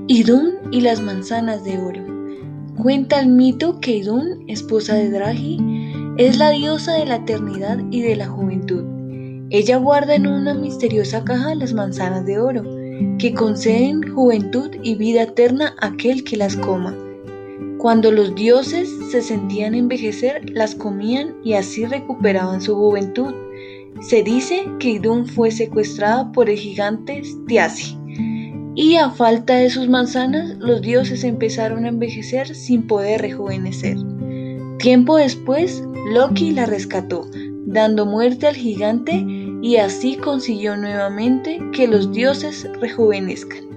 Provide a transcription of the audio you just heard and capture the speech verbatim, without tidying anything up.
Idún y las manzanas de oro. Cuenta el mito que Idún, esposa de Draghi, es la diosa de la eternidad y de la juventud. Ella guarda en una misteriosa caja las manzanas de oro, que conceden juventud y vida eterna a aquel que las coma. Cuando los dioses se sentían envejecer, las comían y así recuperaban su juventud. Se dice que Idún fue secuestrada por el gigante Thiazi, y a falta de sus manzanas, los dioses empezaron a envejecer sin poder rejuvenecer. Tiempo después, Loki la rescató, dando muerte al gigante, y así consiguió nuevamente que los dioses rejuvenezcan.